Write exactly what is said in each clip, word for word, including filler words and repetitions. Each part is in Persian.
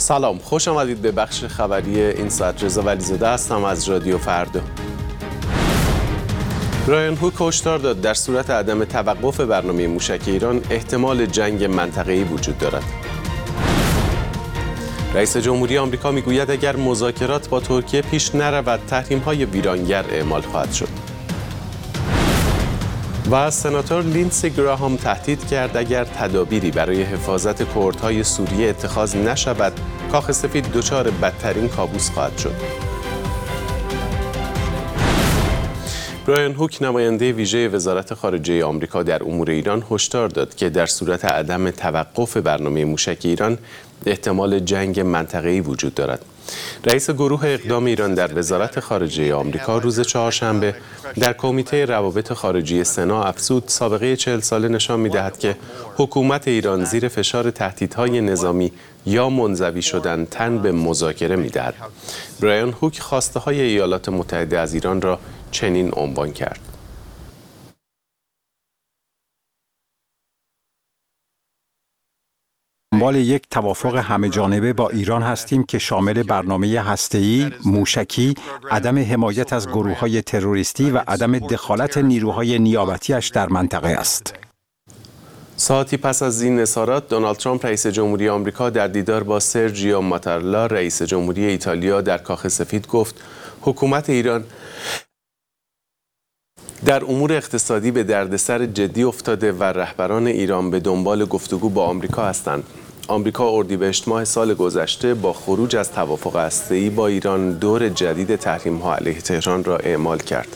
سلام، خوش آمدید به بخش خبری این ساعت. رضا ولیزاده هستم از رادیو فردا. برایان هوک هشدار داد در صورت عدم توقف برنامه موشک ایران احتمال جنگ منطقه‌ای وجود دارد. رئیس جمهوری آمریکا میگوید اگر مذاکرات با ترکیه پیش نرود تحریم‌های ویرانگر اعمال خواهد شد. و سناتور لیندسی گراهام تهدید کرد اگر تدابیری برای حفاظت کردهای سوریه اتخاذ نشود کاخ سفید دچار بدترین کابوس خواهد شد. برایان هوک نماینده ویژه وزارت خارجه آمریکا در امور ایران هشدار داد که در صورت عدم توقف برنامه موشک ایران احتمال جنگ منطقه‌ای وجود دارد. رئیس گروه اقدام ایران در وزارت خارجه آمریکا روز چهارشنبه در کمیته روابط خارجی سنا افزود سابقه چهل ساله نشان می‌دهد که حکومت ایران زیر فشار تهدیدهای نظامی یا منزوی شدن تن به مذاکره می‌دهد. برایان هوک خواسته‌های ایالات متحده از ایران را چنین عنوان کرد: دنبال یک توافق همه‌جانبه با ایران هستیم که شامل برنامه هسته‌ای، موشکی، عدم حمایت از گروه‌های تروریستی و عدم دخالت نیروهای نیابتی‌اش در منطقه است. ساعتی پس از این اظهارات، دونالد ترامپ رئیس جمهوری آمریکا در دیدار با سرجیو ماتارلا رئیس جمهوری ایتالیا در کاخ سفید گفت حکومت ایران در امور اقتصادی به دردسر جدی افتاده و رهبران ایران به دنبال گفتگو با آمریکا هستند. آمریکا اردیبهشت ماه سال گذشته با خروج از توافق هسته‌ای با ایران دور جدید تحریم‌ها علیه تهران را اعمال کرد.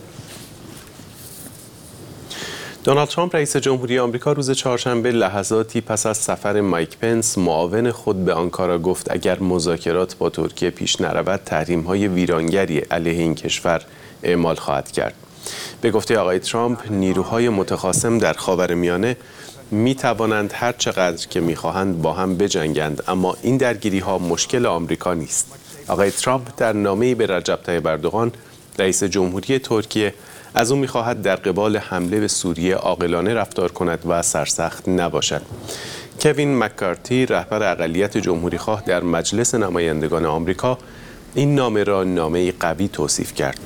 دونالد ترامپ رئیس جمهوری آمریکا روز چهارشنبه لحظاتی پس از سفر مایک پنس معاون خود به آنکارا گفت اگر مذاکرات با ترکیه پیش نرود تحریم‌های ویرانگری علیه این کشور اعمال خواهد کرد. به گفته آقای ترامپ نیروهای متخاصم در خاورمیانه می توانند هر چقدر که می خواهند با هم بجنگند، اما این درگیری ها مشکل آمریکا نیست. آقای ترامپ در نامه‌ای به رجب طیب اردوغان رئیس جمهوری ترکیه از او می خواهد در قبال حمله به سوریه عاقلانه رفتار کند و سرسخت نباشد. کوین مککارتی رهبر اقلیت جمهوری خواه در مجلس نمایندگان آمریکا این نامه را نامه‌ای قوی توصیف کرد.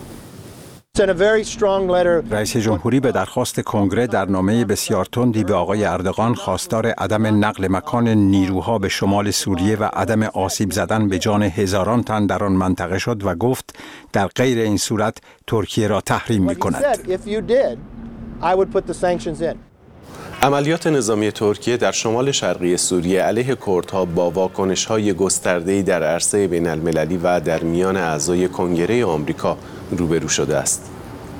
رئیس جمهوری به درخواست کنگره در نامه بسیار تندی به آقای اردوغان خواستار عدم نقل مکان نیروها به شمال سوریه و عدم آسیب زدن به جان هزاران تن در آن منطقه شد و گفت در غیر این صورت ترکیه را تحریم می‌کند. عملیات نظامی ترکیه در شمال شرقی سوریه علیه کردها با واکنش‌های گسترده‌ای در عرصه بین‌المللی و در میان اعضای کنگره آمریکا روبرو شده است.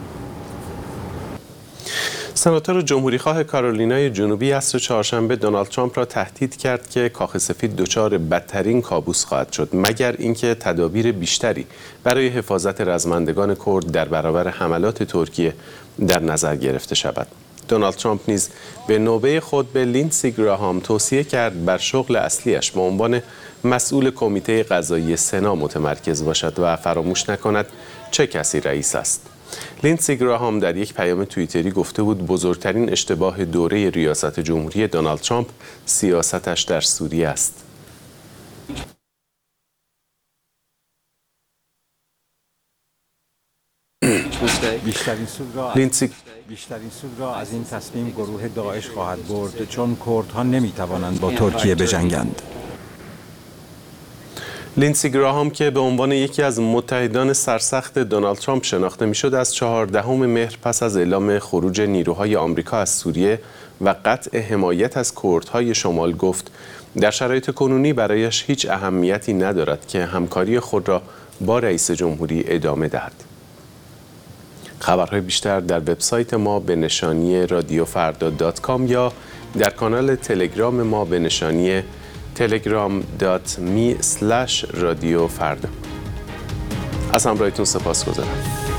سناتور جمهوریخواه کارولینای جنوبی عصر چهارشنبه دونالد ترامپ را تهدید کرد که کاخ سفید دچار بدترین کابوس خواهد شد مگر اینکه تدابیر بیشتری برای حفاظت رزمندگان کرد در برابر حملات ترکیه در نظر گرفته شود. دونالد ترامپ نیز به نوبه خود به لیندسی گراهام توصیه کرد بر شغل اصلیش به عنوان مسئول کمیته قضایی سنا متمرکز باشد و فراموش نکند چه کسی رئیس است. لیندسی گراهام در یک پیام توییتری گفته بود بزرگترین اشتباه دوره ریاست جمهوری دونالد ترامپ سیاستش در سوریه است. بیشترین سود را لیندسی بیشترین سود را از این تصمیم گروه داعش خواهد برد چون کردها نمیتوانند با ترکیه بجنگند. لیندسی گراهام که به عنوان یکی از متحدان سرسخت دونالد ترامپ شناخته میشد از چهاردهم مهر پس از اعلام خروج نیروهای آمریکا از سوریه و قطع حمایت از کردهای شمال گفت در شرایط کنونی برایش هیچ اهمیتی ندارد که همکاری خود را با رئیس جمهوری ادامه دهد. خبرهای بیشتر در وبسایت ما به نشانی رادیو فردا دات کام یا در کانال تلگرام ما به نشانی تلگرام دات می اسلش رادیو فردا. از همراهیتون سپاسگزارم.